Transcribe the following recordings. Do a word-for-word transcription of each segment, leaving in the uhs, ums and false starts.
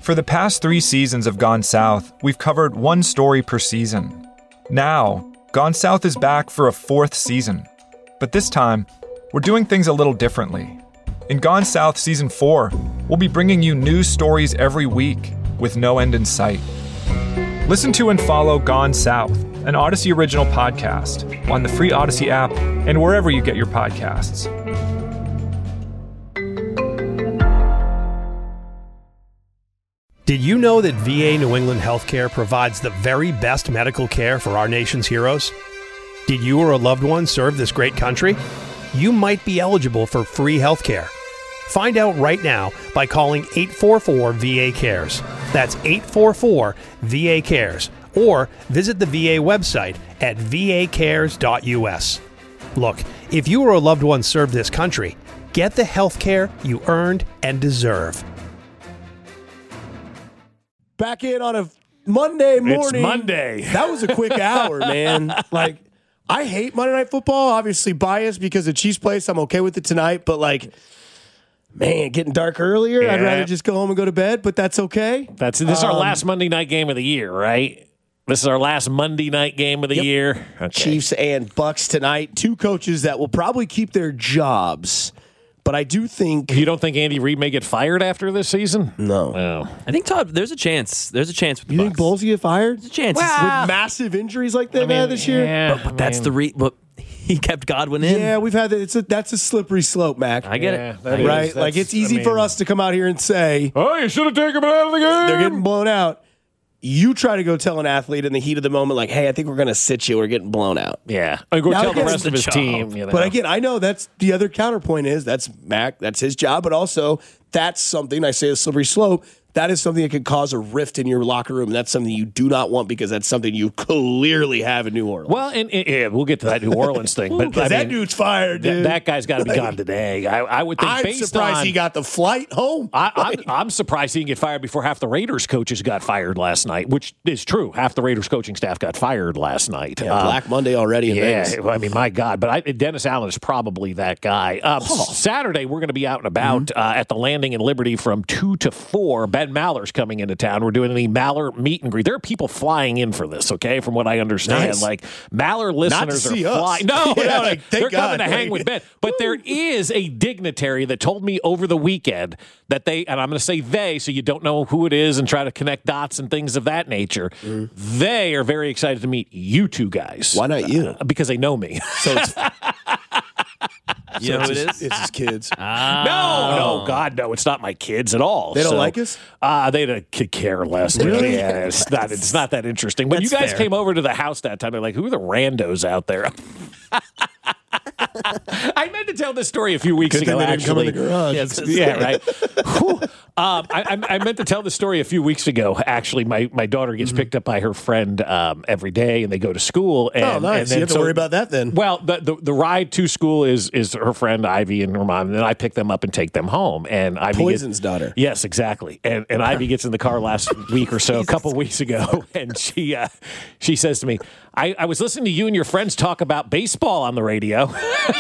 For the past three seasons of Gone South, we've covered one story per season. Now, Gone South is back for a fourth season. But this time, we're doing things a little differently. In Gone South Season four, we'll be bringing you news stories every week with no end in sight. Listen to and follow Gone South, an Odyssey original podcast, on the free Odyssey app and wherever you get your podcasts. Did you know that V A New England Healthcare provides the very best medical care for our nation's heroes? Did you or a loved one serve this great country? You might be eligible for free healthcare. Find out right now by calling eight four four V A cares. That's eight four four V A cares. Or visit the V A website at v a cares dot u s. Look, if you or a loved one served this country, get the healthcare you earned and deserve. Back in on a Monday morning. It's Monday. That was a quick hour, man. Like, I hate Monday Night Football. Obviously biased because of Chiefs place. I'm okay with it tonight. But, like, man, getting dark earlier. Yeah. I'd rather just go home and go to bed, but that's okay. That's This is our Um, last Monday night game of the year, right? This is our last Monday night game of the Yep. year. Okay. Chiefs and Bucks tonight. Two coaches that will probably keep their jobs. But I do think... You don't think Andy Reid may get fired after this season? No. No. I think Todd. There's a chance. There's a chance with the You think Bucks. Bowles get fired? There's a chance. With massive injuries like they've I mean, had this year? Yeah, but, but that's the re. But he kept Godwin in. Yeah, we've had that. It's a, that's a slippery slope, Mac. I get Yeah, it. that I get is. it. Right? That's- Like, it's easy I for mean- us to come out here and say, Oh, you should have taken him out of the game. they're getting blown out. You try to go tell an athlete in the heat of the moment, like, hey, I think we're going to sit you. We're getting blown out. Yeah. Or go Now tell the again, rest it's of his the team. job. You know. But again, I know that's the other counterpoint is that's Mac, that's his job, but also that's something, I say a slippery slope, that is something that could cause a rift in your locker room. And that's something you do not want because that's something you clearly have in New Orleans. Well, and, and yeah, we'll get to that New Orleans thing. But I Because that mean, dude's fired, th- dude. that guy's got to be gone today. I, I would think I'm based surprised on, he got the flight home. I, I'm, I'm surprised he didn't get fired before half the Raiders coaches got fired last night, which is true. Half the Raiders coaching staff got fired last night. Yeah, Um, Black Monday already in Yeah, Vegas. I mean, my God. But I, Dennis Allen is probably that guy. Um, Saturday, we're going to be out and about Mm-hmm. uh, at the Landing in Liberty from two to four. Ben Maller's coming into town. We're doing the Maller meet and greet. There are people flying in for this, okay, from what I understand. Nice. Like, Maller listeners see are us. flying. No, Yeah, no, like, thank they're God. coming to hang with Ben. But there is a dignitary that told me over the weekend that they, and I'm going to say they, so you don't know who it is and try to connect dots and things of that nature. Mm. They are very excited to meet you two guys. Why not you? Uh, because they know me. So it's, You know who it it's, is? it's his kids. No, no, God, no. It's not my kids at all. They don't So, like us? Uh, they don't could care less. dude. Really? Yeah, it's not. It's not that interesting. When you That's guys fair. came over to the house that time, they're like, "Who are the randos out there?" I meant to tell this story a few weeks Good ago. thing they didn't come in Actually, the garage. Yes. yeah, right. Whew. um, I, I, I meant to tell the story a few weeks ago. Actually, my, my daughter gets picked up by her friend um, every day, and they go to school. And, Oh, nice. And then, You have to so- worry about that then. Well, the, the the ride to school is is her friend Ivy and her mom, and then I pick them up and take them home. And Ivy Poison's gets, daughter. Yes, exactly. And and Ivy gets in the car last week or so, a couple weeks ago, and she uh, she says to me, I, "I was listening to you and your friends talk about baseball on the radio."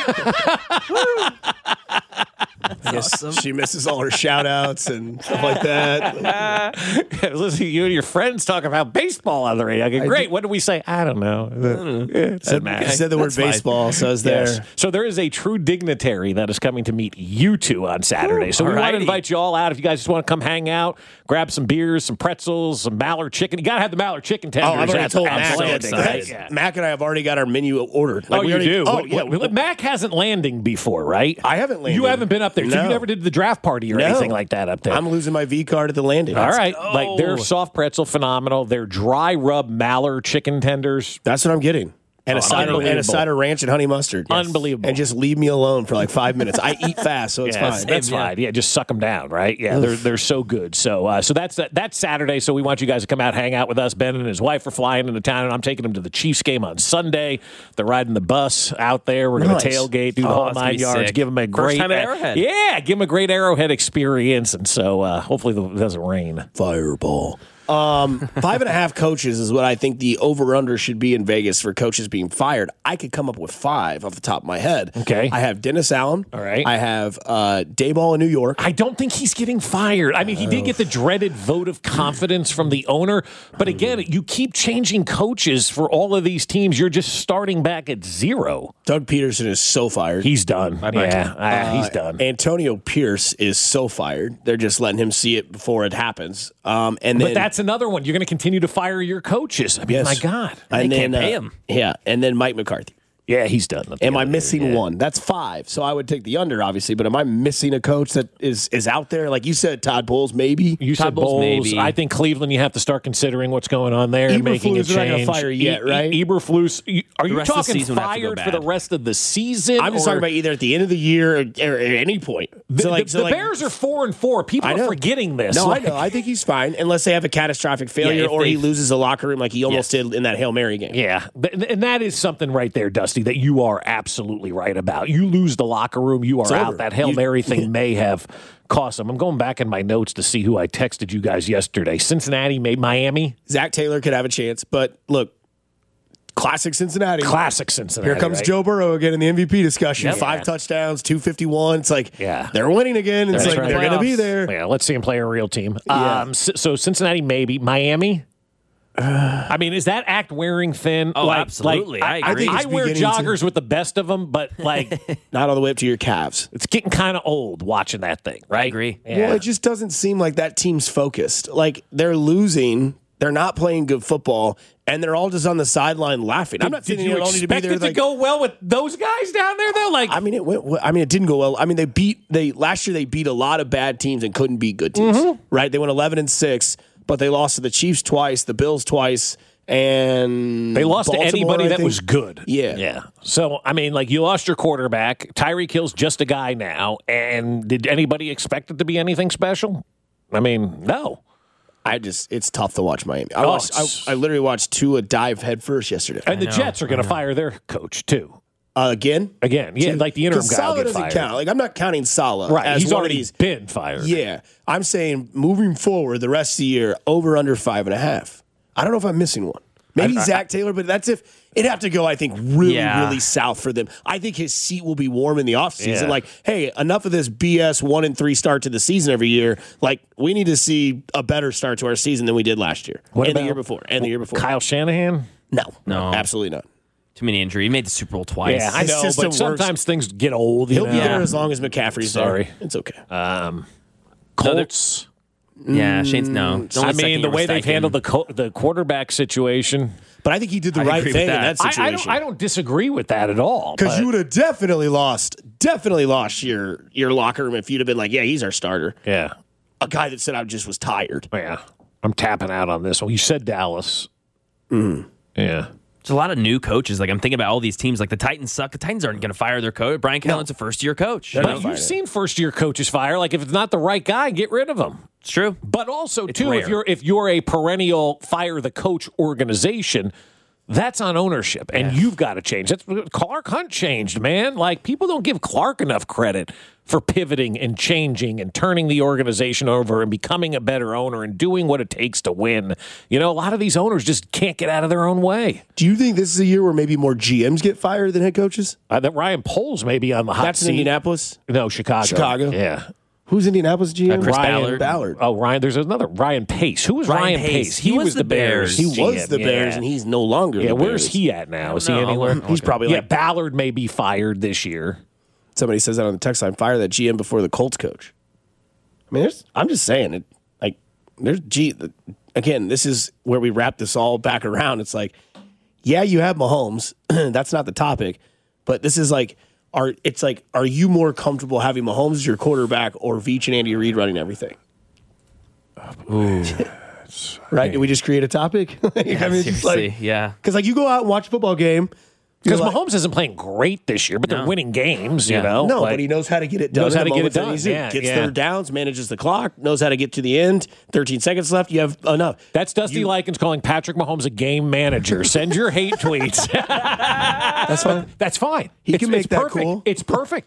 Yes, she misses all her shout outs and stuff like that. I was listening to you and your friends talk about baseball on the radio. I go, great. What did we say? I don't know. Yeah, it said Matt. I said the word That's fine. baseball, so I was there. Yes. So there is a true dignitary that is coming to meet you two on Saturday. Ooh, so we want to alrighty. invite you all out. If you guys just want to come hang out, grab some beers, some pretzels, some Mallard chicken. You got to have the Mallard chicken Oh, tenders. I've already at told the- Mac. at the so that- landing, excited. right? that- Yeah. Mac and I have already got our menu ordered. Like, oh, we you already, do? Oh, What- yeah. what- Mac hasn't landing before, right? I haven't landed. You haven't been up there. So No. you never did the draft party or No. anything like that up there. I'm losing my V card at the landing. all right. go. Like they're soft pretzel phenomenal. They're dry rub Mallard chicken tenders. That's what I'm getting. And, Oh, a cider, and a unbelievable. cider ranch and honey mustard. Unbelievable. And just leave me alone for like five minutes. I eat fast, so it's Yeah, fine. That's fine. Yeah, just suck them down, right? Yeah, they're they're so good. So uh, so that's that's Saturday. So we want you guys to come out, hang out with us. Ben and his wife are flying into town, and I'm taking them to the Chiefs game on Sunday. They're riding the bus out there. We're going Nice. to tailgate, do the Oh, whole that's gonna nine be yards, sick. give them a First great time at Arrowhead. Yeah, give them a great Arrowhead experience. And so uh, hopefully it doesn't rain. Fireball. Um, five and a half coaches is what I think the over-under should be in Vegas for coaches being fired. I could come up with five off the top of my head. Okay. I have Dennis Allen. All right. I have uh, Dayball in New York. I don't think he's getting fired. I mean, he did get the dreaded vote of confidence from the owner. But again, you keep changing coaches for all of these teams. You're just starting back at zero. Doug Peterson is so fired. He's done. Bye-bye. Yeah, uh, he's done. Antonio Pierce is so fired. They're just letting him see it before it happens. Um, and then, But that's another one. You're going to continue to fire your coaches. I mean, Yes. my God. and They can't then, pay uh, him. Yeah, and then Mike McCarthy. Yeah, he's done. Am I missing one? That's five. So I would take the under, obviously. But am I missing a coach that is is out there? Like you said, Todd Bowles, maybe. You Todd said Bowles, Bowles. maybe. I think Cleveland, you have to start considering what's going on there and making a Eberflus, they're not gonna change. fire yet, right? E- Eberflus, you- are you rest of the talking season would have to go fired for the bad. rest of the season? I'm just or- talking about either at the end of the year or, or at any point. The, So, like, the- so, the like- Bears are four and four. People I are know. forgetting this. No, Like- I know. I think he's fine unless they have a catastrophic failure if or he they- loses the locker room like he almost Yes. did in that Hail Mary game. Yeah, But- and that is something right there, Dusty, that you are absolutely right about. You lose the locker room, you are It's out. over. That Hail You- Mary thing may have cost them. I'm going back in my notes to see who I texted you guys yesterday. Cincinnati made Miami. Zach Taylor could have a chance, but look, classic Cincinnati. Classic Cincinnati. Here comes right? Joe Burrow again in the M V P discussion. Yep. Five Yeah. touchdowns, two fifty-one. It's like Yeah. they're winning again. It's That's like right. they're going to be Playoffs. there. Yeah, let's see him play a real team. Yeah. Um, s- so Cincinnati, maybe. Miami? I mean, is that act wearing thin? Oh, like, absolutely. Like, I agree. I I, think it's wear beginning to- joggers with the best of them, but like, Not all the way up to your calves. it's getting kind of old watching that thing, right? I agree. Yeah. Well, it just doesn't seem like that team's focused. Like they're losing, they're not playing good football, and they're all just on the sideline laughing. I'm not Did saying you they all need to be expect there. it to like, go well with those guys down there, though? Like, I mean, it went. I mean, it didn't go well. I mean, they beat they last year. They beat a lot of bad teams and couldn't beat good teams. Mm-hmm. Right? They went eleven and six, but they lost to the Chiefs twice, the Bills twice, and they lost Baltimore, to anybody I that think. was good. Yeah. Yeah. So, I mean, like, you lost your quarterback. Tyreek Hill's just a guy now. And did anybody expect it to be anything special? I mean, no. I just it's tough to watch Miami. I Oh, watched. it's- I, I literally watched Tua dive head first yesterday. And the know, Jets are going to fire their coach, too. Uh, again, Again, yeah, like the interim because guy will Salah get doesn't fired. count. Like I'm not counting Salah. Right. as He's one of already these. been fired. Yeah, I'm saying moving forward, the rest of the year, over under five and a half. I don't know if I'm missing one. Maybe I- I- Zach Taylor, but that's if it'd have to go, I think, really, Yeah. really south for them. I think his seat will be warm in the offseason. Yeah. Like, hey, enough of this B S one and three start to the season every year. Like, we need to see a better start to our season than we did last year. What and the about year before. And the year before. Kyle Shanahan? No. No. Absolutely not. Too many injuries. He made the Super Bowl twice. Yeah, I His know, system but sometimes works. things get old. You He'll know? be there Yeah. as long as McCaffrey's Sorry. there. It's okay. Um, No, they're- Colts. Yeah, Shane's no. It's only I second mean, the year way with they've Steichen. handled the co- the quarterback situation. But I think he did the I right agree thing with in that. that I, I situation. don't. I don't disagree with that at all. Because but- you would have definitely lost, definitely lost your your locker room if you'd have been like, yeah, he's our starter. yeah, A guy that said I just was tired. yeah. I'm tapping out on this one. You said Dallas. Mm-hmm. Yeah. There's a lot of new coaches. Like I'm thinking about all these teams. Like the Titans suck. The Titans aren't going to fire their coach. Brian Callen's a first year coach. They're You not know? firing You've it. seen first year coaches fire. Like if it's not the right guy, get rid of him. It's true. But also It's too, if rare. you're if you're a perennial fire the coach organization, that's on ownership, and you've got to change. That's Clark Hunt changed, man. Like people don't give Clark enough credit for pivoting and changing and turning the organization over and becoming a better owner and doing what it takes to win. You know, a lot of these owners just can't get out of their own way. Do you think this is a year where maybe more G Ms get fired than head coaches? Uh, that Ryan Poles may be on the hot That's in seat. Indianapolis. No, Chicago. Chicago. Yeah. Who's Indianapolis G M? Uh, Chris Ryan Ballard. Ballard. Oh, Ryan. There's another Ryan Pace. Who was Ryan, Ryan Pace? Pace. He was the Bears. He G M, was the Bears, yeah. and he's no longer. Yeah, the where's Bears. he at now? Is he know. anywhere? He's probably yeah, like Ballard may be fired this year. somebody says that on the text line. Fire that G M before the Colts coach. I mean, there's. I'm just saying it. Like, there's G. Again, this is where we wrap this all back around. It's like, yeah, you have Mahomes. That's not the topic, but this is like. Are it's like, are you more comfortable having Mahomes as your quarterback or Veach and Andy Reid running everything? Right? Did we just create a topic? Like, Yeah, I mean, it's just seriously, like, yeah. because like you go out and watch a football game. Because you're like- Mahomes isn't playing great this year, but they're No. winning games, you Yeah. know? No, Like, but he knows how to get it done. knows in how the to get it moments that done. he's in. Yeah, Gets yeah. third downs, manages the clock, knows how to get to the end. thirteen seconds left. You have enough. That's Dusty You- Likens calling Patrick Mahomes a game manager. Send your hate tweets. That's fine. That's fine. He It's- can make it's that perfect. cool. It's perfect.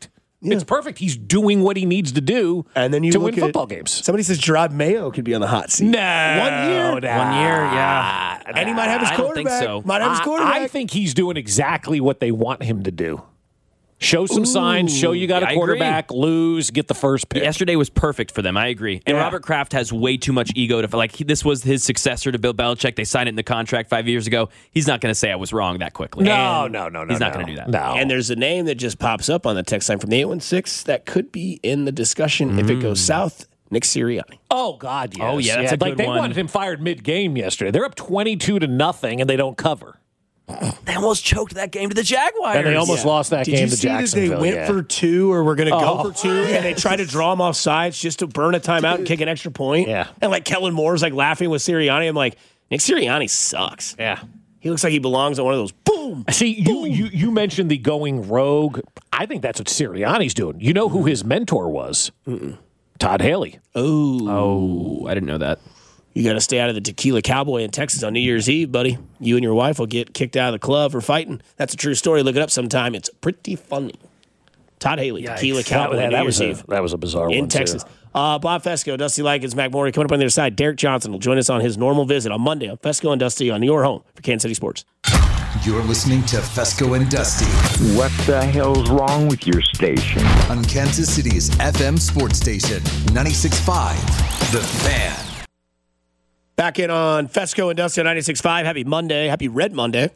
It's perfect. He's doing what he needs to do And then you to look win at, football games. Somebody says Gerard Mayo could be on the hot seat. No, One year. no. One year, yeah. And he might have his I don't quarterback. think so. Might have his I- quarterback. I think he's doing exactly what they want him to do. Show some signs, show you got Yeah, I a agree. quarterback, lose, get the first pick. Yesterday was perfect for them. I agree. And Yeah. Robert Kraft has way too much ego to feel like he, this was his successor to Bill Belichick. They signed it in the contract five years ago. He's not going to say I was wrong that quickly. No, And no, no, no. He's not no. going to do that. No. And there's a name that just pops up on the text line from the eight one six that could be in the discussion if it goes south. Nick Sirianni. Oh God, yes. Oh, yeah, that's a like good they one. wanted him fired mid-game yesterday. They're up twenty-two to nothing, and they don't cover. They almost choked that game to the Jaguars. And they almost lost that Did game you to see that Jacksonville. they went yeah. for two or were going to Oh. go for two and they tried to draw them off sides just to burn a timeout and kick an extra point? Yeah. And like Kellen Moore's like laughing with Sirianni. I'm like, Nick Sirianni sucks. Yeah. He looks like he belongs on one of those boom. See, you, you you mentioned the going rogue. I think that's what Sirianni's doing. You know who his mentor was? Mm-mm. Todd Haley. Oh, I didn't know that. You got to stay out of the Tequila Cowboy in Texas on New Year's Eve, buddy. You and your wife will get kicked out of the club for fighting. That's a true story. Look it up sometime. It's pretty funny. Todd Haley, Tequila Cowboy, that, New that Year's was a, Eve that was a bizarre in one Texas. too. Uh, Bob Fesco, Dusty Likens, Mac Morey. Coming up on the other side, Derek Johnson will join us on his normal visit on Monday on Fesco and Dusty on your home for Kansas City Sports. You're listening to Fesco and Dusty What the hell's wrong with your station? on Kansas City's F M sports station, ninety-six point five, The Fan. Back in on Fesco and Dusty on ninety-six point five. Happy Monday. Happy Red Monday.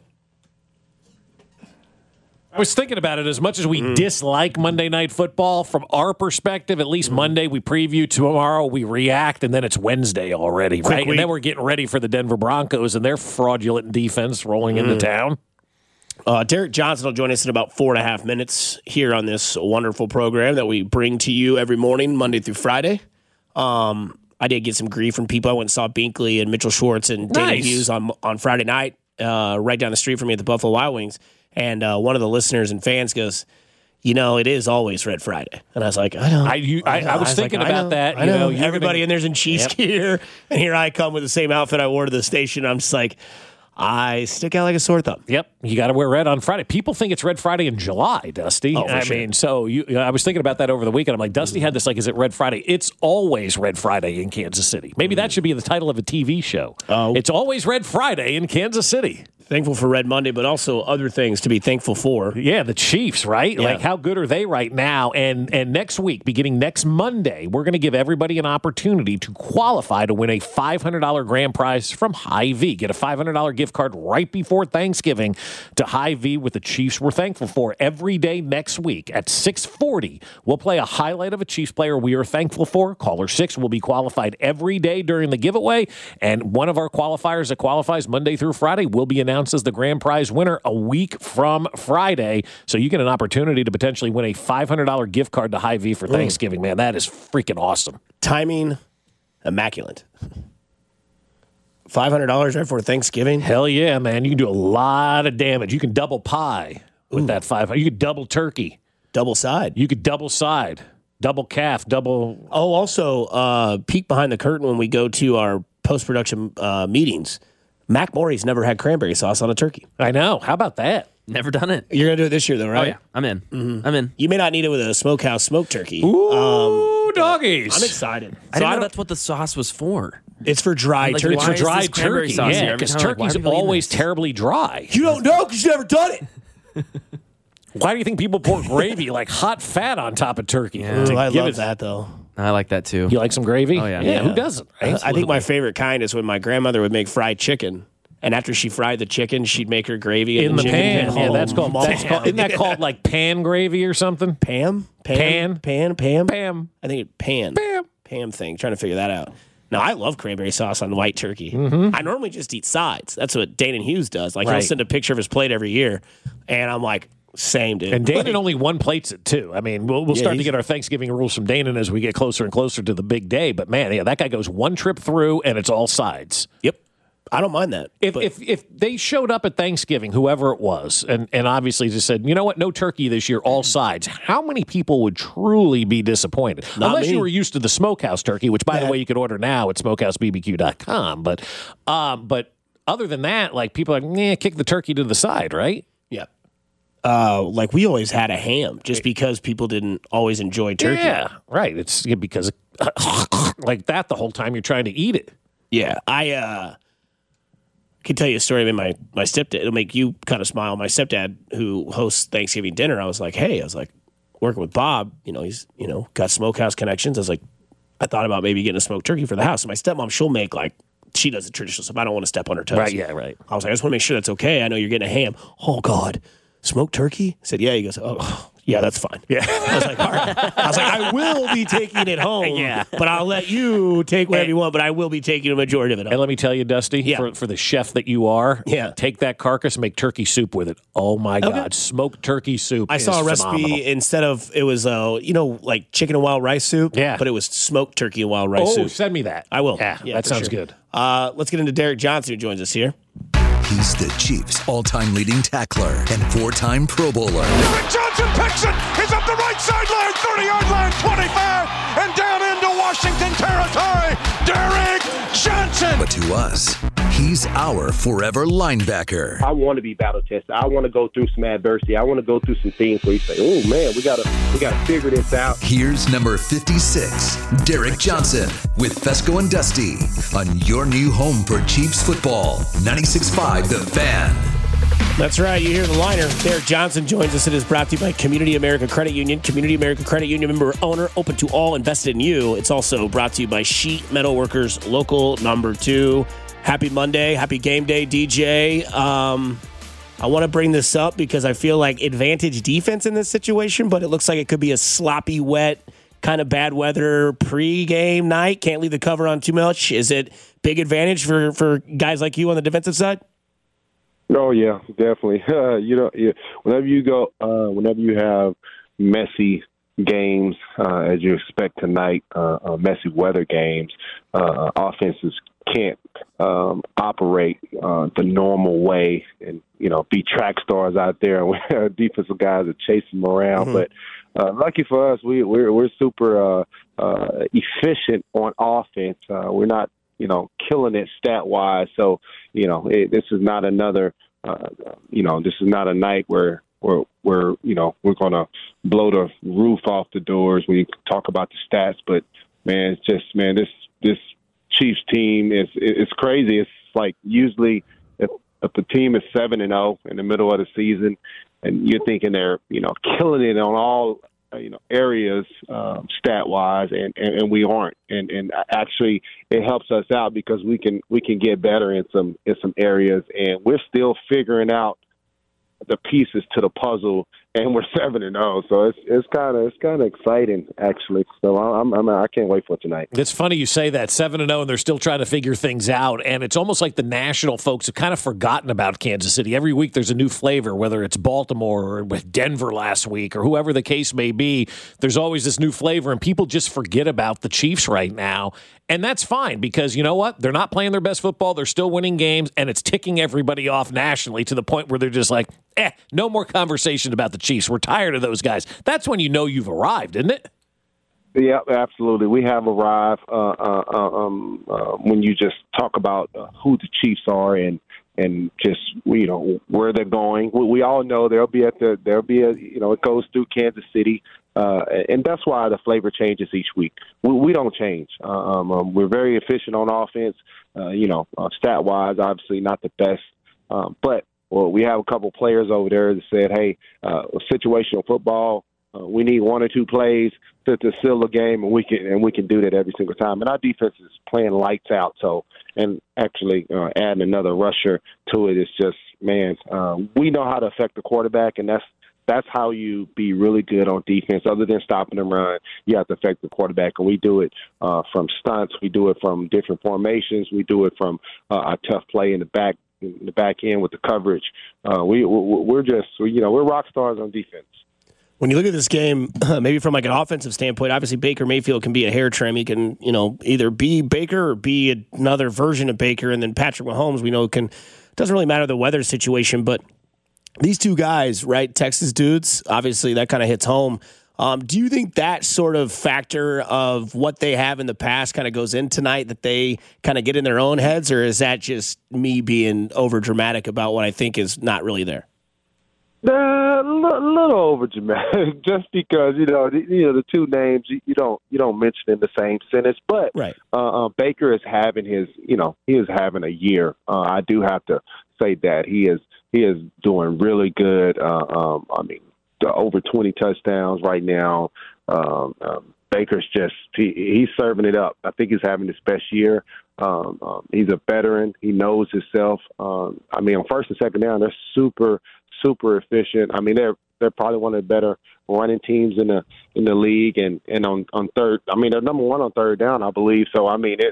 I was thinking about it. As much as we dislike Monday Night Football, from our perspective, at least Monday we preview, tomorrow we react, and then it's Wednesday already, right? week. And then we're getting ready for the Denver Broncos and their fraudulent defense rolling into town. Uh, Derek Johnson will join us in about four and a half minutes here on this wonderful program that we bring to you every morning, Monday through Friday. Um, I did get some grief from people. I went and saw Binkley and Mitchell Schwartz and Dana Nice. Hughes on on Friday night, uh, right down the street from me at the Buffalo Wild Wings. And uh, one of the listeners and fans goes, you know, it is always Red Friday. And I was like, I know. I, you, I, I was thinking like, I about know, that. I you know. know, you're Everybody gonna- in there's in Chiefs Yep. gear. And here I come with the same outfit I wore to the station. I'm just like, I stick out like a sore thumb. Yep, you got to wear red on Friday. People think it's Red Friday in July, Dusty. Oh, for I sure. mean, so you, you know, I was thinking about that over the weekend. I'm like, Dusty had this like, is it Red Friday? It's always Red Friday in Kansas City. Maybe that should be the title of a T V show. Oh. It's always Red Friday in Kansas City. Thankful for Red Monday, but also other things to be thankful for. Yeah, the Chiefs, right? Yeah. Like, how good are they right now? And and next week, beginning next Monday, we're going to give everybody an opportunity to qualify to win a five hundred dollars grand prize from Hy-Vee. Get a five hundred dollars gift card right before Thanksgiving to Hy-Vee with the Chiefs we're thankful for. Every day next week at six forty, we'll play a highlight of a Chiefs player we are thankful for. Caller six will be qualified every day during the giveaway, and one of our qualifiers that qualifies Monday through Friday will be announced as the grand prize winner a week from Friday. So you get an opportunity to potentially win a five hundred dollars gift card to Hy-Vee for Thanksgiving. Man, that is freaking awesome. Timing, immaculate. five hundred dollars right for Thanksgiving. Hell yeah, man. You can do a lot of damage. You can double pie with that five. You could double turkey. Double side. You could double side, double calf, double. Oh, also, uh, peek behind the curtain when we go to our post-production uh, meetings. Mac Morey's never had cranberry sauce on a turkey. I know. How about that? Never done it. You're going to do it this year, though, Oh, right? yeah. I'm in. I'm in. You may not need it with a smokehouse smoked turkey. Ooh, doggies. I'm excited. I So didn't know don't- that's what the sauce was for. It's for dry Like, turkey. It's why for is dry this cranberry turkey. sauce Yeah, here? Every because time I'm like, why turkey's are people eating always this? terribly dry. You don't know because you've never done it. Why do you think people pour gravy like hot fat on top of turkey? Yeah. To Ooh, I give love it- that, though. I like that too. You like some gravy? Oh, yeah. Yeah, Yeah. who doesn't? Right? I think my favorite kind is when my grandmother would make fried chicken. And after she fried the chicken, she'd make her gravy in the chicken pan. Yeah, Oh, that's called, that's man. called. Isn't that called like pan gravy or something? Pam? Pam? Pan? Pam? Pam. I think it pan. Pam. Pam thing. Trying to figure that out. Now, I love cranberry sauce on white turkey. Mm-hmm. I normally just eat sides. That's what Dana Hughes does. Like, he'll Right. send a picture of his plate every year. And I'm like, same, dude. And Danon Like, only one plates it too. I mean, we'll, we'll Yeah, start to he's- get our Thanksgiving rules from Danon as we get closer and closer to the big day. But man, yeah, that guy goes one trip through and it's all sides. Yep. I don't mind that. If, but if if they showed up at Thanksgiving, whoever it was, and, and obviously just said, you know what, no turkey this year, all sides, how many people would truly be disappointed? Not Unless me. you were used to the smokehouse turkey, which, by the Yeah. way, you could order now at smokehouse b b q dot com. But, um, but other than that, like people are like, nah, kick the turkey to the side, right? yeah. uh, like we always had a ham just because people didn't always enjoy turkey. Yeah, right. It's because like that the whole time you're trying to eat it. Yeah, I uh, can tell you a story. I mean, my my stepdad. It'll make you kind of smile. My stepdad, who hosts Thanksgiving dinner, I was like, hey, I was like working with Bob. You know, he's you know got smokehouse connections. I was like, I thought about maybe getting a smoked turkey for the house. And my stepmom, she'll make like she does the traditional stuff. I don't want to step on her toes. Right? Yeah. Right. I was like, I just want to make sure that's okay. I know you're getting a ham. Oh God, smoked turkey? I said, yeah. He goes, oh. Yeah, that's fine. Yeah. I was like, all right. I was like, I will be taking it home, Yeah. but I'll let you take whatever you want, but I will be taking a majority of it home. And let me tell you, Dusty, Yeah. for, for the chef that you are, Yeah. take that carcass, make turkey soup with it. Oh, my God. Smoked turkey soup I is saw a recipe phenomenal. instead of, it was, uh, you know, like chicken and wild rice soup. Yeah. But it was smoked turkey and wild rice Oh, soup. send me that. I will. Yeah, Yeah, that for sounds sure. good. Uh, let's get into Derek Johnson, who joins us here. He's the Chiefs' all-time leading tackler and four-time Pro Bowler. Derek Johnson picks it. He's up the right sideline, thirty-yard line, twenty-five, and down into Washington territory. Derek Johnson. But to us, he's our forever linebacker. I want to be battle tested. I want to go through some adversity. I want to go through some things where you say, "Oh man, we gotta, we gotta figure this out." Here's number fifty-six, Derek Johnson, with Fesco and Dusty on your new home for Chiefs football, ninety-six point five The Fan. That's right. You hear the liner. Derek Johnson joins us. It is brought to you by Community America Credit Union. Community America Credit Union member owner, open to all, invested in you. It's also brought to you by Sheet Metal Workers, local number two. Happy Monday. Happy game day, D J. Um, I want to bring this up because I feel like advantage defense in this situation, but it looks like it could be a sloppy, wet, kind of bad weather pre-game night. Can't leave the cover on too much. Is it big advantage for, for guys like you on the defensive side? Oh yeah, definitely. Uh, you know, you, whenever you go, uh, whenever you have messy games, uh, as you expect tonight, uh, uh, messy weather games, uh, offenses can't um, operate uh, the normal way and, you know, be track stars out there where defensive guys are chasing them around. Mm-hmm. But uh, lucky for us, we, we're, we're super uh, uh, efficient on offense. Uh, we're not, you know, killing it stat-wise. So, you know, it, this is not another, uh, you know, this is not a night where we're, we're you know, we're going to blow the roof off the doors when you talk about the stats. But, man, it's just, man, this this Chiefs team is it's crazy. It's like usually if, if a team is seven and oh in the middle of the season and you're thinking they're, you know, killing it on all you know, areas um, stat-wise, and, and, and we aren't. And and actually, it helps us out because we can we can get better in some in some areas, and we're still figuring out the pieces to the puzzle. And we're seven and zero, so it's it's kind of it's kind of exciting actually. So I'm, I'm I can't wait for tonight. It's funny you say that seven and zero, and they're still trying to figure things out. And it's almost like the national folks have kind of forgotten about Kansas City. Every week there's a new flavor, whether it's Baltimore or with Denver last week or whoever the case may be. There's always this new flavor, and people just forget about the Chiefs right now. And that's fine because you know what? They're not playing their best football. They're still winning games, and it's ticking everybody off nationally to the point where they're just like, eh, no more conversation about the Chiefs. We're tired of those guys. That's when you know you've arrived, isn't it? Yeah, absolutely. We have arrived uh, uh, um, uh, when you just talk about uh, who the Chiefs are and and just you know where they're going. We, we all know they'll be at the there'll be a you know it goes through Kansas City, uh, and that's why the flavor changes each week. We, we don't change. Um, um, we're very efficient on offense. Uh, you know, uh, stat wise, obviously not the best, um, but well, we have a couple players over there that said, "Hey, uh, situational football. Uh, we need one or two plays to, to seal the game, and we can and we can do that every single time." And our defense is playing lights out. So, and actually uh, adding another rusher to it is just man. Uh, we know how to affect the quarterback, and that's that's how you be really good on defense. Other than stopping the run, you have to affect the quarterback, and we do it uh, from stunts. We do it from different formations. We do it from uh, a tough play in the back. In the back end with the coverage. Uh, we, we're just, you know, we're rock stars on defense. When you look at this game, maybe from like an offensive standpoint, obviously Baker Mayfield can be a hair trim. He can, you know, either be Baker or be another version of Baker. And then Patrick Mahomes, we know, can, doesn't really matter the weather situation, but these two guys, right, Texas dudes, obviously that kind of hits home. Um, do you think that sort of factor of what they have in the past kind of goes in tonight, that they kind of get in their own heads, or is that just me being over dramatic about what I think is not really there? A little, little over dramatic, just because you know, the, you know, the two names you, you don't you don't mention in the same sentence. But right. uh, uh, Baker is having his, you know, he is having a year. Uh, I do have to say that he is he is doing really good. Uh, um, I mean, over twenty touchdowns right now. Um, um, Baker's just he, he's serving it up. I think he's having his best year. Um, um, he's a veteran. He knows himself. Um, I mean, on first and second down, they're super. super efficient. I mean, they're they're probably one of the better running teams in the in the league, and, and on, on third, I mean, they're number one on third down, I believe. So I mean,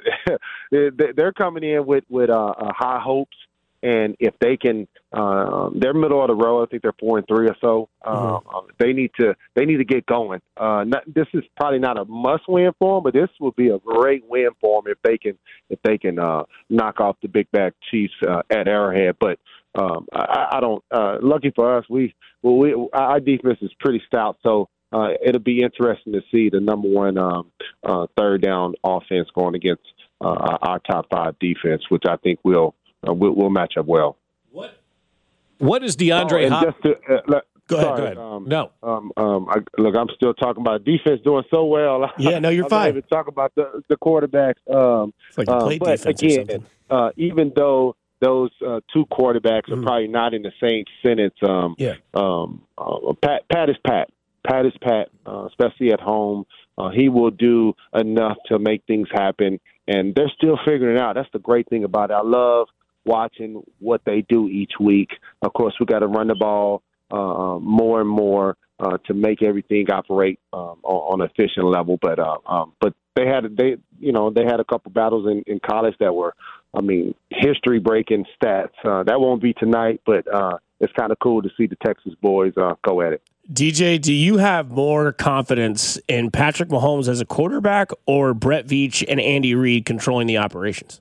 it, they're coming in with with uh, uh, high hopes, and if they can, uh, they're middle of the road. I think they're four and three or so. Mm-hmm. Uh, they need to they need to get going. Uh, not, this is probably not a must win for them, but this will be a great win for them if they can if they can uh, knock off the Big Back Chiefs uh, at Arrowhead. But Um, I, I don't. Uh, lucky for us, we well, we our defense is pretty stout, so uh, it'll be interesting to see the number one um, uh, third down offense going against uh, our, our top five defense, which I think will uh, will will match up well. What What is DeAndre oh, Hopkins? Uh, uh, go ahead. sorry, Go ahead. Um, no. Um, um, I, look, I'm still talking about defense doing so well. Yeah, no, you're I'm fine. not even talking about the the quarterbacks. Um, it's like you play uh, but defense again, or something. Uh, even though those uh, two quarterbacks are mm. probably not in the same sentence. Um, yeah. Um, uh, Pat, Pat is Pat. Pat is Pat, uh, especially at home. Uh, he will do enough to make things happen, and they're still figuring it out. That's the great thing about it. I love watching what they do each week. Of course, we got to run the ball uh, more and more uh, to make everything operate um, on, on an efficient level. But uh, um, but they had they you know they had a couple battles in, in college that were, I mean, history-breaking stats. Uh, that won't be tonight, but uh, it's kind of cool to see the Texas boys uh, go at it. D J, do you have more confidence in Patrick Mahomes as a quarterback or Brett Veach and Andy Reid controlling the operations?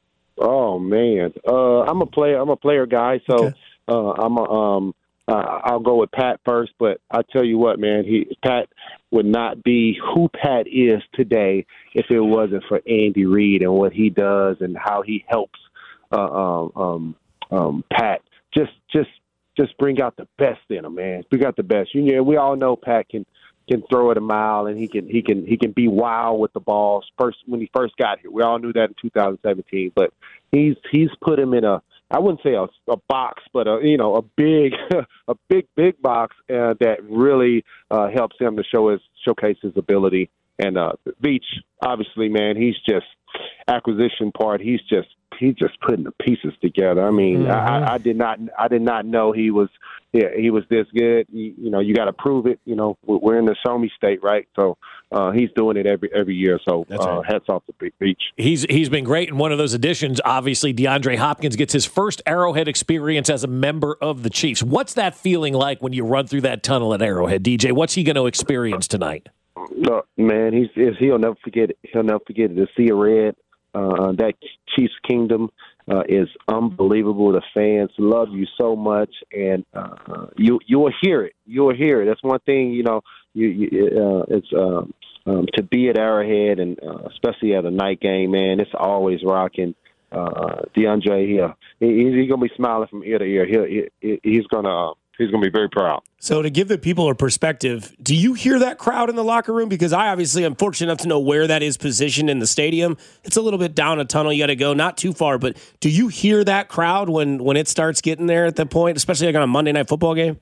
Oh man, uh, I'm a player. I'm a player guy, so okay. uh, I'm a, um, uh, I'll go with Pat first. But I tell you what, man, he Pat would not be who Pat is today if it wasn't for Andy Reid and what he does and how he helps uh, um, um, um, Pat. Just, just, just bring out the best in him, man. Bring out the best. You know, we all know Pat can can throw it a mile and he can he can he can be wild with the balls. First when he first got here, we all knew that in two thousand seventeen. But he's he's put him in a, I wouldn't say a, a box, but a you know a big a big big box uh, that really uh, helps him to show his showcase his ability. And uh, Veach, obviously, man, he's just acquisition part. He's just he's just putting the pieces together. I mean, mm-hmm. I, I did not I did not know he was yeah he was this good. You, you know, you got to prove it. You know, we're in the show me state, right? So uh, he's doing it every every year. So uh, right. hats off to Veach. He's he's been great in one of those additions. Obviously, DeAndre Hopkins gets his first Arrowhead experience as a member of the Chiefs. What's that feeling like when you run through that tunnel at Arrowhead, D J? What's he going to experience tonight? No, man, he's, he's he'll never forget it. He'll never forget it. The Sea of Red, uh, that Chiefs Kingdom uh, is unbelievable. The fans love you so much, and uh, you you will hear it. You will hear it. That's one thing. You know, you, you uh, it's um, um, to be at Arrowhead, and uh, especially at a night game, man. It's always rocking. Uh, DeAndre here, he, he's gonna be smiling from ear to ear. He'll, he, he's gonna. Uh, He's going to be very proud. So to give the people a perspective, do you hear that crowd in the locker room? Because I obviously am fortunate enough to know where that is positioned in the stadium. It's a little bit down a tunnel. You got to go not too far. But do you hear that crowd when, when it starts getting there at that point, especially like on a Monday Night Football game?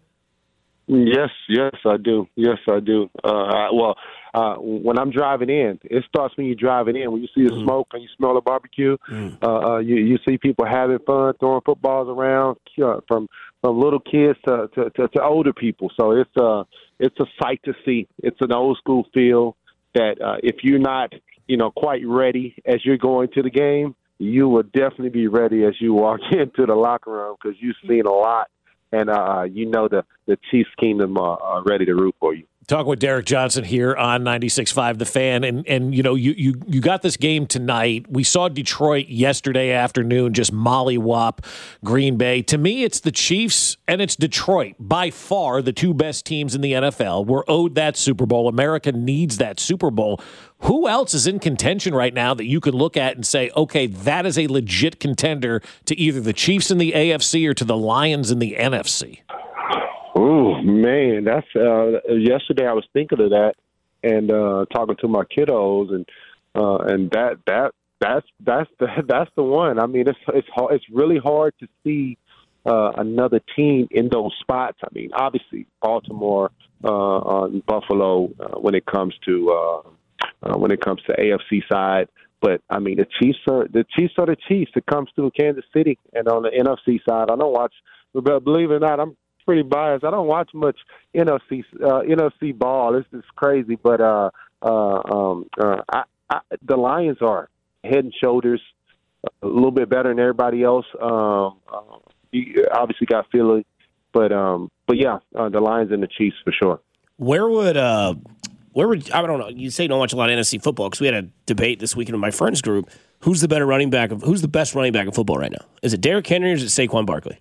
Yes, yes, I do. Yes, I do. Uh, I, well, uh, when I'm driving in, it starts when you're driving in. When you see the mm. smoke and you smell the barbecue, mm. uh, uh, you, you see people having fun, throwing footballs around uh, from from little kids to, to, to, to older people. So it's a, it's a sight to see. It's an old school feel that uh, if you're not, you know, quite ready as you're going to the game, you will definitely be ready as you walk into the locker room because you've seen a lot. And uh, you know the, the Chiefs Kingdom uh, are ready to root for you. Talking with Derek Johnson here on ninety-six point five The Fan. And, and you know, you, you, you got this game tonight. We saw Detroit yesterday afternoon just mollywop Green Bay. To me, it's the Chiefs and it's Detroit. By far the two best teams in the N F L. We're owed that Super Bowl. America needs that Super Bowl. Who else is in contention right now that you could look at and say, okay, that is a legit contender to either the Chiefs in the A F C or to the Lions in the N F C? Oh man, that's uh, yesterday. I was thinking of that and uh, talking to my kiddos, and uh, and that that that's that's the that's the one. I mean, it's it's hard, it's really hard to see uh, another team in those spots. I mean, obviously Baltimore, uh, and Buffalo uh, when it comes to uh, uh, when it comes to A F C side. But I mean, the Chiefs are the Chiefs are the Chiefs. It comes to Kansas City, and on the N F C side, I don't watch. But believe it or not, I'm pretty biased. I don't watch much N F C uh, N F C ball. This is crazy, but uh, uh, um, uh, I, I, the Lions are head and shoulders a little bit better than everybody else. Um, uh, you obviously got Philly, but um, but yeah, uh, the Lions and the Chiefs for sure. Where would uh, where would I don't know? You say you don't watch a lot of N F C football because we had a debate this weekend with my friends group. Who's the better running back? Of, who's the best running back in football right now? Is it Derrick Henry or is it Saquon Barkley?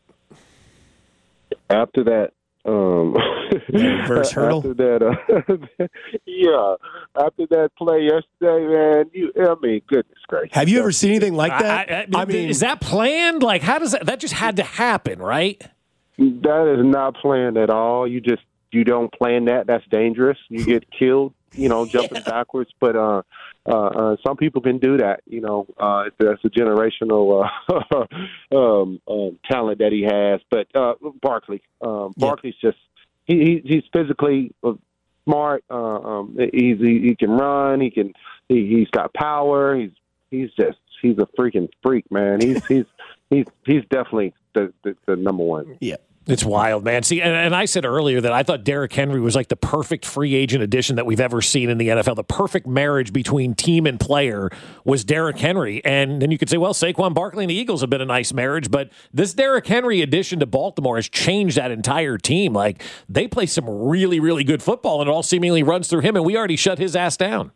After that, um, reverse hurdle. After that, uh, yeah. After that play yesterday, man. You, I mean, goodness gracious. Have you ever seen anything like that? I, I, I mean, is that planned? Like, how does that? That just had to happen, right? That is not planned at all. You just you don't plan that. That's dangerous. You get killed. You know, jumping yeah. backwards. But uh, uh, uh, some people can do that. You know, uh, that's a generational uh, um, um, talent that he has. But uh, Barkley, um, Barkley's yeah. just he, he he's physically smart. Uh, um, he's he, he can run. He can he, he's got power. He's he's just he's a freaking freak, man. He's he's he's he's definitely the, the, the number one. Yeah. It's wild, man. See, and, and I said earlier that I thought Derrick Henry was like the perfect free agent addition that we've ever seen in the N F L. The perfect marriage between team and player was Derrick Henry. And then you could say, well, Saquon Barkley and the Eagles have been a nice marriage, but this Derrick Henry addition to Baltimore has changed that entire team. Like, they play some really, really good football, and it all seemingly runs through him, and we already shut his ass down.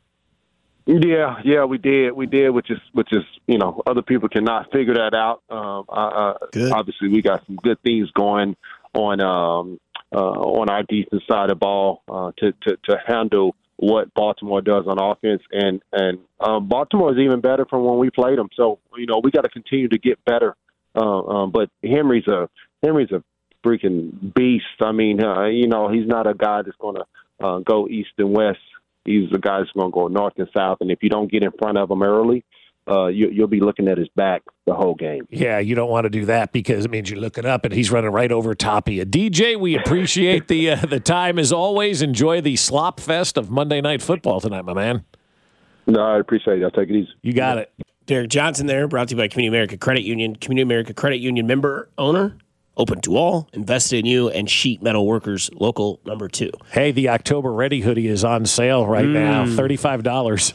Yeah, yeah, we did, we did, which is, which is, you know, other people cannot figure that out. Um, uh, obviously, we got some good things going on um, uh, on our defense side of the ball uh, to, to to handle what Baltimore does on offense, and and um, Baltimore is even better from when we played them. So you know, we got to continue to get better. Uh, um, but Henry's a Henry's a freaking beast. I mean, uh, you know, he's not a guy that's going to uh, go east and west. He's the guy that's going to go north and south, and if you don't get in front of him early, uh, you, you'll be looking at his back the whole game. Yeah, you don't want to do that because it means you're looking up and he's running right over top of you. D J, we appreciate the uh, the time as always. Enjoy the slop fest of Monday Night Football tonight, my man. No, I appreciate it. I'll take it easy. You got it. Derek Johnson there, brought to you by Community America Credit Union. Community America Credit Union member, owner. Open to all, invested in you, and Sheet Metal Workers, local number two. Hey, the October Ready hoodie is on sale right mm. now, thirty-five dollars.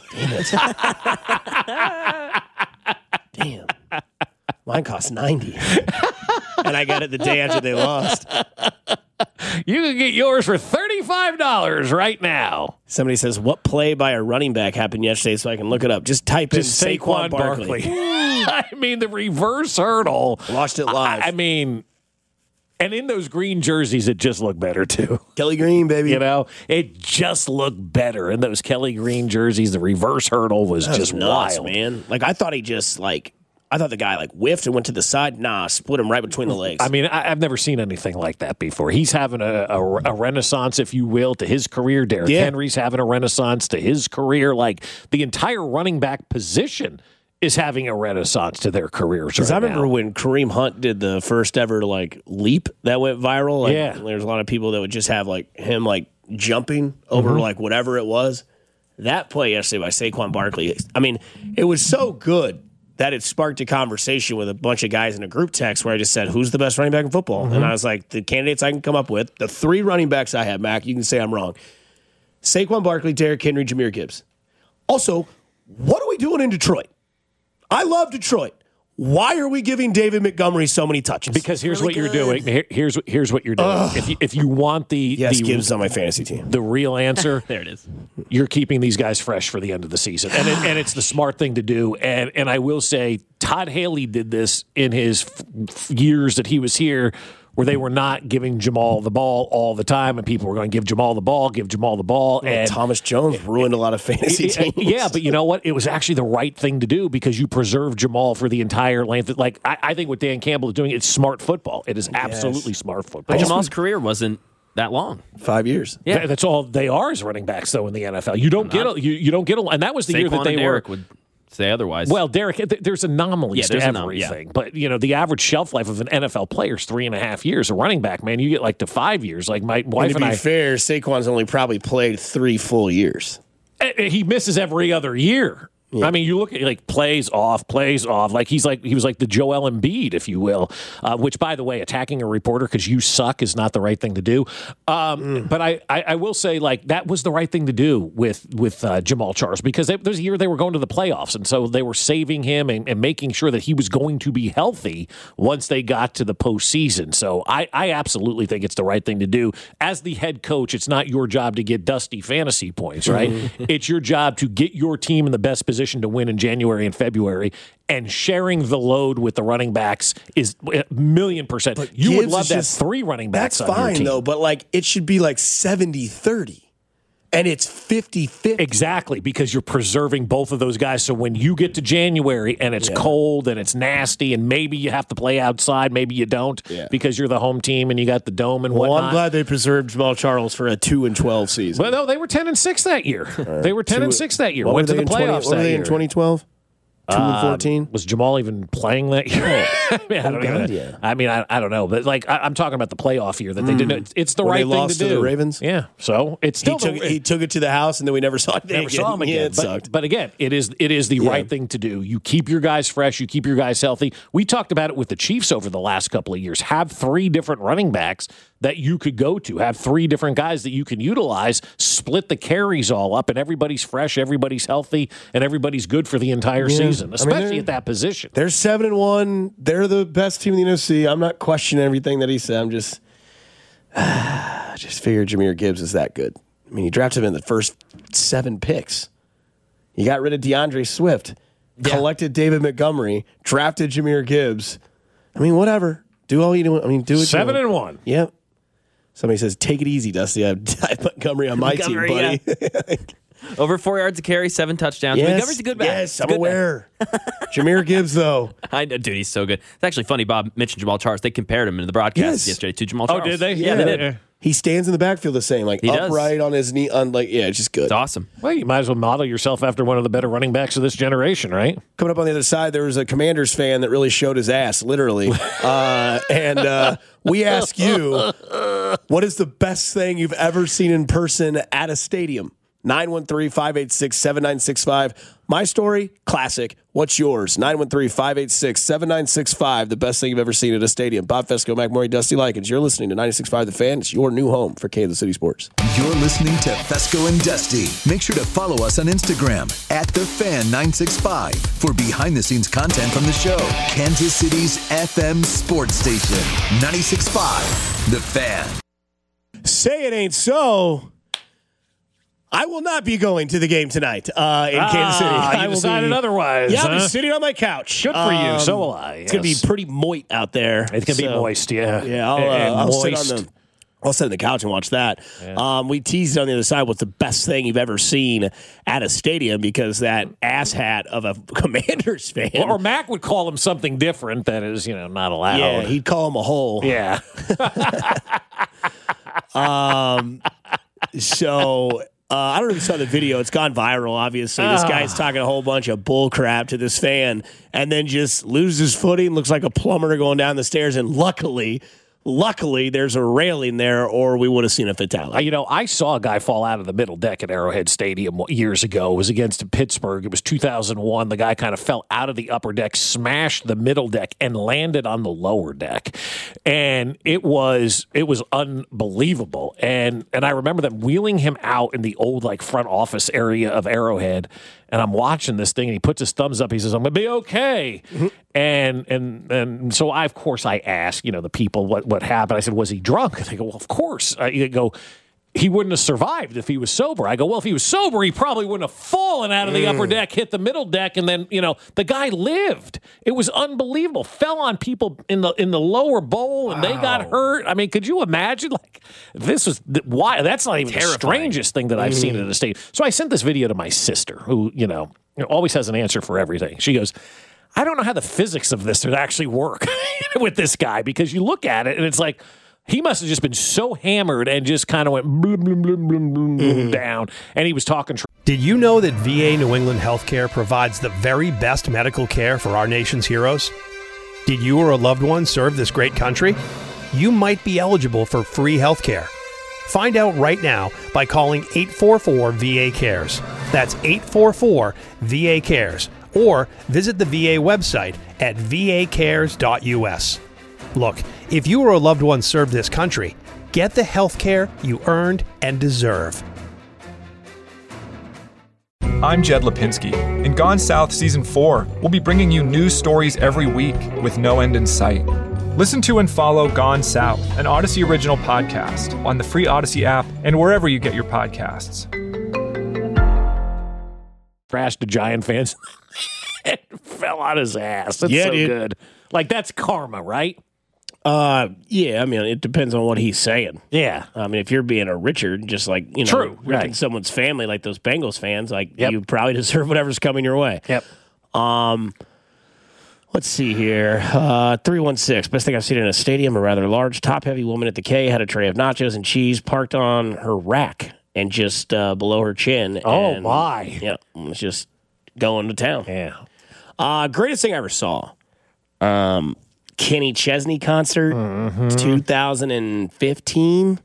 Damn. Mine cost ninety dollars. And I got it the day after they lost. You can get yours for thirty-five dollars right now. Somebody says, what play by a running back happened yesterday so I can look it up? Just type Just in Saquon, Saquon Barkley. Barkley. I mean, the reverse hurdle. Watched it live. I, I mean... And in those green jerseys, it just looked better, too. Kelly Green, baby. You know, it just looked better. In those Kelly Green jerseys, the reverse hurdle was that just was nuts, wild. Man. Like, I thought he just, like, I thought the guy, like, whiffed and went to the side. Nah, split him right between the legs. I mean, I, I've never seen anything like that before. He's having a, a, a renaissance, if you will, to his career. Derrick yeah. Henry's having a renaissance to his career. Like, the entire running back position is having a renaissance to their careers. Because right I remember now. when Kareem Hunt did the first ever like leap that went viral. Like, yeah, there's a lot of people that would just have like him like jumping over mm-hmm. like whatever it was. That play yesterday by Saquon Barkley. I mean, it was so good that it sparked a conversation with a bunch of guys in a group text where I just said, "Who's the best running back in football?" Mm-hmm. And I was like, the candidates I can come up with, the three running backs I have, Mac. You can say I'm wrong. Saquon Barkley, Derrick Henry, Jahmyr Gibbs. Also, what are we doing in Detroit? I love Detroit. Why are we giving David Montgomery so many touches? Because here's really what good. you're doing. Here, here's here's what you're doing. Ugh. If you, if you want the yes, the, Gibbs on my fantasy team, the real answer, there it is. You're keeping these guys fresh for the end of the season, and it, and it's the smart thing to do. And and I will say, Todd Haley did this in his f- years that he was here. where they were not giving Jamal the ball all the time, and people were going to give Jamal the ball, give Jamal the ball. Well, and Thomas Jones ruined a lot of fantasy teams. Yeah, but you know what? It was actually the right thing to do because you preserve Jamal for the entire length. Of, like I, I think what Dan Campbell is doing, it's smart football. It is absolutely Yes. smart football. But Jamal's career wasn't that long. Five years. Yeah, Th- that's all they are as running backs, though, in the N F L. You don't get a, you, you don't get a, and that was the Saquon year that they and were. Derek would say otherwise. Well, Derek, th- there's anomalies Yeah, there's to anom- everything, yeah. but you know the average shelf life of an N F L player is three and a half years. A running back, man, you get like to five years. Like my wife And and, to be I, fair, Saquon's only probably played three full years. eh, he misses every other year. I mean, you look at like plays off, plays off. Like he's like he was like the Joel Embiid, if you will. Uh, which, by the way, attacking a reporter because you suck is not the right thing to do. Um, mm. But I, I, I will say, like that was the right thing to do with with uh, Jamal Charles because they, there's a year they were going to the playoffs, and so they were saving him and, and making sure that he was going to be healthy once they got to the postseason. So I, I absolutely think it's the right thing to do. As the head coach, it's not your job to get dusty fantasy points, right? Mm. It's your job to get your team in the best position to win in January and February, and sharing the load with the running backs is a million percent. But you Gibbs would love is that just- three running backs That's on your fine, team. though, but like it should be like seventy thirty. And it's fifty fifty. Exactly, because you're preserving both of those guys. So when you get to January and it's Yeah. cold and it's nasty and maybe you have to play outside, maybe you don't Yeah. because you're the home team and you got the dome and Well, whatnot. I'm glad they preserved Jamal Charles for a two and twelve season. Well, no, they were ten and six that year. They were ten Two- and six that year. What Went were to they the in twenty playoffs What were that they year. in twenty twelve? Two and fourteen. Um, was Jamal even playing that year? I mean, I don't God, even- yeah. I mean, I, I don't know, but like I, I'm talking about the playoff year that they didn't. It's, it's the When right they thing lost to to do. the Ravens? Yeah, so it's He still took, the, he took it to the house, and then we never saw it Never again. saw him again. Yeah, it but, sucked. but again, it is it is the Yeah. right thing to do. You keep your guys fresh. You keep your guys healthy. We talked about it with the Chiefs over the last couple of years. Have three different running backs that you could go to. Have three different guys that you can utilize. Split the carries all up, and everybody's fresh, everybody's healthy, and everybody's good for the entire Yeah. season, I mean, especially they're- at that position. They're seven and one. They're the best team in the N F C. I'm not questioning everything that he said. I'm just, I just figured Jahmyr Gibbs is that good. I mean, you drafted him in the first seven picks. You got rid of DeAndre Swift, collected David Montgomery, drafted Jahmyr Gibbs. I mean, whatever. Do all you do. I mean, do it. Seven and one. Yep. Somebody says, "Take it easy, Dusty." I have Montgomery on my Montgomery, team, buddy. Over four yards of carry, seven touchdowns. Yes, Montgomery's a good back. yes, He's a I'm good back. aware. Jahmyr Gibbs, though. I know, dude, he's so good. It's actually funny. Bob mentioned Jamal Charles. They compared him in the broadcast Yes. yesterday to Jamal Oh, Charles. did they? Yeah, they did. He stands in the backfield the same, like He does. upright on his knee, on like yeah, it's just good. It's awesome. Well, you might as well model yourself after one of the better running backs of this generation, right? Coming up on the other side, there was a Commanders fan that really showed his ass, literally. uh, and uh, we ask you, what is the best thing you've ever seen in person at a stadium? nine one three, five eight six, seven nine six five. My story, classic. What's yours? nine one three, five eight six, seven nine six five. The best thing you've ever seen at a stadium. Bob Fesco, Mac Murray, Dusty Likens. You're listening to ninety-six point five The Fan. It's your new home for Kansas City Sports. You're listening to Fesco and Dusty. Make sure to follow us on Instagram at The Fan nine six five for behind-the-scenes content from the show. Kansas City's F M sports station, ninety-six point five The Fan. Say it ain't so. I will not be going to the game tonight uh, in Ah, Kansas City. I you will decided be, otherwise, Yeah, I'll huh? be sitting on my couch. Good for you. So will I, It's going to yes. be pretty moist out there. It's going to be So, moist, yeah. Yeah, I'll, uh, And I'll sit moist. on the I'll sit on the couch and watch that. Um, we teased on the other side what's the best thing you've ever seen at a stadium because that asshat of a Commanders fan. Or, or Mac would call him something different that is, you know, not allowed. yeah, he'd call him a hole. Yeah. Um, so uh, I don't know if you saw the video. It's gone viral, obviously. This guy's talking a whole bunch of bull crap to this fan and then just loses footing, looks like a plumber going down the stairs. And luckily, luckily, there's a railing there or we would have seen a Uh, fatality. You know, I saw a guy fall out of the middle deck at Arrowhead Stadium years ago. It was against Pittsburgh. It was two thousand one. The guy kind of fell out of the upper deck, smashed the middle deck, and landed on the lower deck. And it was it was unbelievable. And and I remember them wheeling him out in the old like front office area of Arrowhead. And I'm watching this thing, and he puts his thumbs up. He says, "I'm gonna be okay." Mm-hmm. And and and so I, of course, I asked, you know, the people what what happened. I said, "Was he drunk?" And they go, "Well, of course." Uh, you go. he wouldn't have survived if he was sober. I go, well, if he was sober, he probably wouldn't have fallen out of the mm. upper deck, hit the middle deck, and then, you know, the guy lived. It was unbelievable. Fell on people in the in the lower bowl, and wow. they got hurt. I mean, could you imagine? Like, this was why? That's not even Terrifying. the strangest thing that I've mm. seen in a state. So I sent this video to my sister, who, you know, always has an answer for everything. She goes, I don't know how the physics of this would actually work with this guy, because you look at it and it's like, he must have just been so hammered and just kind of went bloom, bloom, bloom, bloom, bloom, mm-hmm. down. And he was talking. Tr- Did you know that V A New England Healthcare provides the very best medical care for our nation's heroes? Did you or a loved one serve this great country? You might be eligible for free healthcare. Find out right now by calling eight four four V A cares. That's eight four four V A cares. Or visit the V A website at v a cares dot u s. Look, if you or a loved one served this country, get the health care you earned and deserve. I'm Jed Lipinski. In Gone South Season four, we'll be bringing you news stories every week with no end in sight. Listen to and follow Gone South, an Odyssey original podcast, on the free Odyssey app and wherever you get your podcasts. Crashed to Giant fans and fell on his ass. That's yeah, so dude. good. Like, that's karma, right? Uh, yeah, I mean, it depends on what he's saying. Yeah. I mean, if you're being a Richard, just like, you know, True, ripping right. someone's family like those Bengals fans, like, yep. you probably deserve whatever's coming your way. Yep. Um, let's see here. Uh, three one six, best thing I've seen in a stadium, a rather large, top-heavy woman at the K had a tray of nachos and cheese parked on her rack and just uh, below her chin. Oh, and, my. Yeah, was just going to town. Yeah. Uh, greatest thing I ever saw. Um... Kenny Chesney concert, mm-hmm. two thousand fifteen,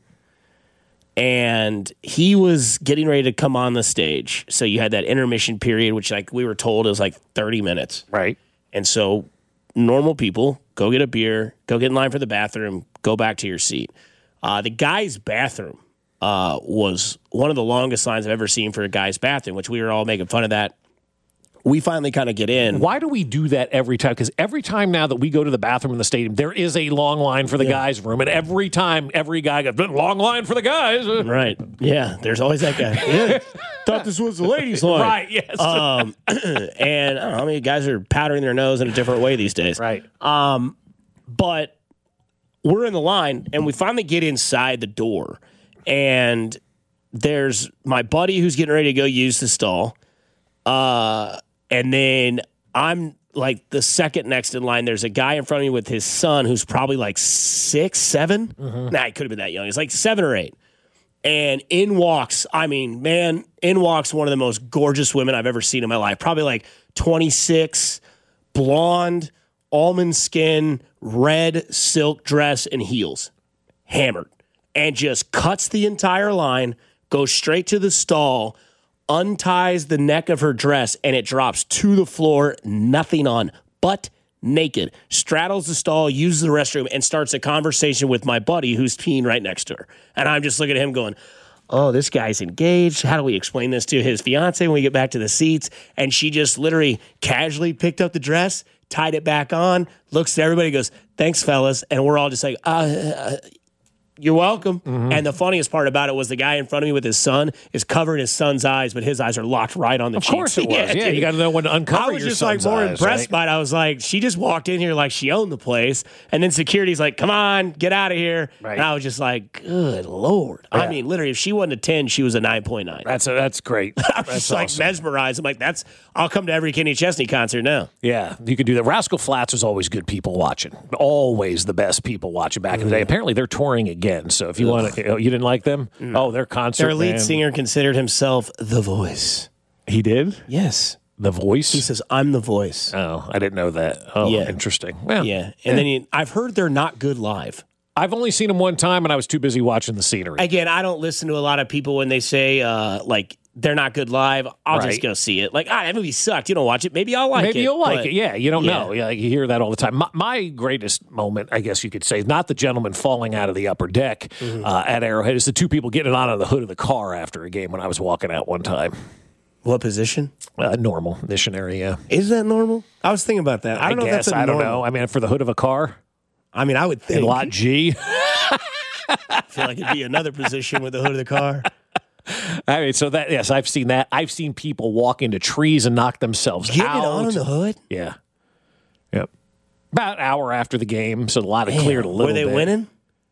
and he was getting ready to come on the stage. So you had that intermission period, which, like we were told, is like thirty minutes. Right. And so normal people go get a beer, go get in line for the bathroom, go back to your seat. Uh, the guy's bathroom uh, was one of the longest lines I've ever seen for a guy's bathroom, which we were all making fun of that. We finally kind of get in. Why do we do that every time? Because every time now that we go to the bathroom in the stadium, there is a long line for the yeah. guys' room. And every time, every guy goes, long line for the guys. Right. Yeah. There's always that guy. Yeah. Thought this was the ladies' line. Right. Yes. Um, and I don't know, I mean, guys are powdering their nose in a different way these days. Right. Um, but we're in the line, and we finally get inside the door. And there's my buddy who's getting ready to go use the stall. Uh, And then I'm like the second next in line. There's a guy in front of me with his son who's probably like six, seven. Mm-hmm. Nah, he could have been that young. He's like seven or eight. And in walks, I mean, man, in walks one of the most gorgeous women I've ever seen in my life. Probably like twenty-six, blonde, almond skin, red silk dress and heels. Hammered. And just cuts the entire line, goes straight to the stall, unties the neck of her dress, and it drops to the floor, nothing on, butt naked, straddles the stall, uses the restroom, and starts a conversation with my buddy who's peeing right next to her. And I'm just looking at him going, oh, this guy's engaged. How do we explain this to his fiance when we get back to the seats? And she just literally casually picked up the dress, tied it back on, looks at everybody, goes, thanks, fellas. And we're all just like, uh, uh you're welcome. Mm-hmm. And the funniest part about it was the guy in front of me with his son is covering his son's eyes, but his eyes are locked right on the of cheeks. Of course it was. Yeah, yeah, you got to know when to uncover your I was just son's like more eyes, impressed right? by it. I was like, she just walked in here like she owned the place. And then security's like, come on, get out of here. Right. And I was just like, good Lord. Yeah. I mean, literally, if she wasn't a ten, she was a nine point nine. That's a, that's great. I was that's just like awesome. mesmerized. I'm like, that's, I'll come to every Kenny Chesney concert now. Yeah, you could do that. Rascal Flatts was always good people watching. Always the best people watching back mm-hmm. in the day. Apparently, they're touring again. So if you want to, you didn't like them? No. Oh, their concert. Their lead man. singer considered himself the voice. He did? Yes. The voice? He says, I'm the voice. Oh, I didn't know that. Oh, yeah. Interesting. Well, yeah. And yeah. then he, I've heard they're not good live. I've only seen them one time, and I was too busy watching the scenery. Again, I don't listen to a lot of people when they say, uh, like, they're not good live. I'll right. just go see it. Like, ah, that movie sucked. You don't watch it. Maybe I'll like Maybe it. Maybe you'll like but, it. Yeah, you don't yeah. know. Yeah, you hear that all the time. My, my greatest moment, I guess you could say, is not the gentleman falling out of the upper deck mm-hmm. uh, at Arrowhead. It's the two people getting on the hood of the car after a game when I was walking out one time. What position? Uh, normal. Missionary, yeah. Is that normal? I was thinking about that. I, I don't know guess. if that's a I don't normal. know. I mean, for the hood of a car? I mean, I would think. In lot G? I feel like it'd be another position with the hood of the car. I mean, so that, yes, I've seen that. I've seen people walk into trees and knock themselves Getting out. it on in the hood? Yeah. Yep. About an hour after the game, so a lot of Damn. cleared a little Were they bit. winning?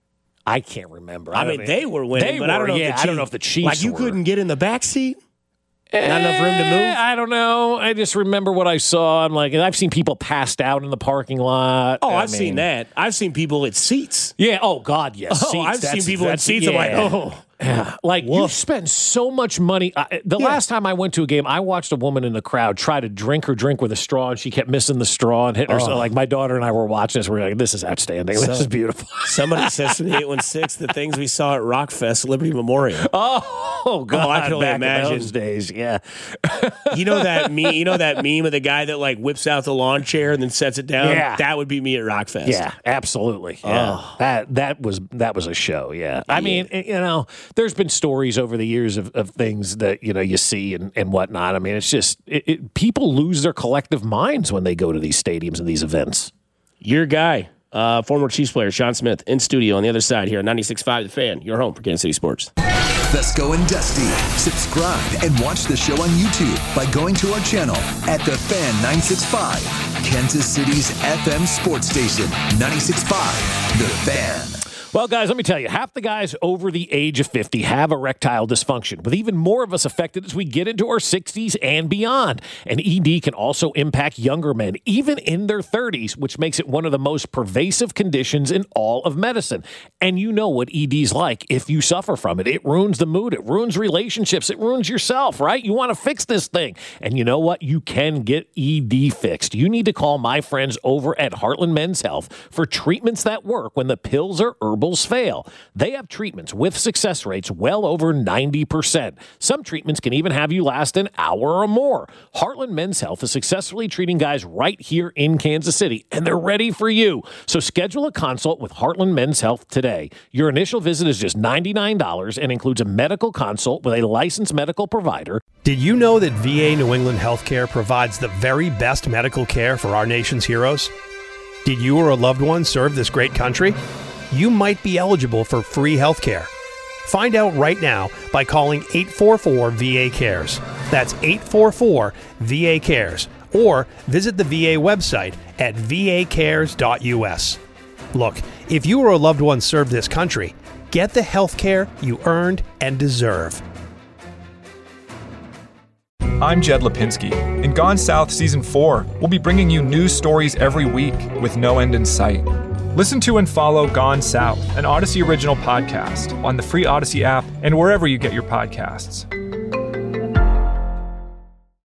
I can't remember. I, I mean, don't they were winning, they but were, I don't know. yeah, if the I don't know if the Chiefs like you were. couldn't get in the back seat. Not enough room to move. Eh, I don't know. I just remember what I saw. I'm like, and I've seen people passed out in the parking lot. Oh, I I've mean, seen that. I've seen people at seats. Yeah. Oh God, yes. Oh, Seats. I've That's- seen people at that's- seats. I'm like, yeah. oh. Yeah. Like, you Woof. spend so much money. I, the Yeah. last time I went to a game, I watched a woman in the crowd try to drink her drink with a straw, and she kept missing the straw and hitting her. So, like, my daughter and I were watching this. We were like, this is outstanding. So- this is beautiful. Somebody says to me, eight one six, the things we saw at Rockfest, Liberty Memorial. Oh, God. I can only back in imagine. those days. Yeah. You know that meme? You know that meme of the guy that like whips out the lawn chair and then sets it down? Yeah. That would be me at Rockfest. Yeah, absolutely. Yeah. Oh. That that was that was a show, yeah. I mean, you know, there's been stories over the years of, of things that, you know, you see and, and whatnot. I mean, it's just it, it, people lose their collective minds when they go to these stadiums and these events. Your guy, uh, former Chiefs player, Sean Smith, in studio on the other side here on ninety-six point five The Fan, your home for Kansas City Sports. Fesco and Dusty. Subscribe and watch the show on YouTube by going to our channel at The Fan nine sixty-five, Kansas City's F M sports station, ninety-six point five The Fan. Well, guys, let me tell you, half the guys over the age of fifty have erectile dysfunction, with even more of us affected as we get into our sixties and beyond. And E D can also impact younger men, even in their thirties, which makes it one of the most pervasive conditions in all of medicine. And you know what E D's like if you suffer from it. It ruins the mood. It ruins relationships. It ruins yourself, right? You want to fix this thing. And you know what? You can get E D fixed. You need to call my friends over at Heartland Men's Health for treatments that work when the pills or herbs fail. They have treatments with success rates well over ninety percent. Some treatments can even have you last an hour or more. Heartland Men's Health is successfully treating guys right here in Kansas City, and they're ready for you. So schedule a consult with Heartland Men's Health today. Your initial visit is just ninety-nine dollars and includes a medical consult with a licensed medical provider. Did you know that V A New England Healthcare provides the very best medical care for our nation's heroes? Did you or a loved one serve this great country? You might be eligible for free health care. Find out right now by calling eight four four V A cares. That's eight four four V A cares. Or visit the V A website at v a cares dot u s. Look, if you or a loved one served this country, get the health care you earned and deserve. I'm Jed Lipinski. In Gone South Season four, we'll be bringing you news stories every week with no end in sight. Listen to and follow Gone South, an Odyssey original podcast, on the free Odyssey app and wherever you get your podcasts.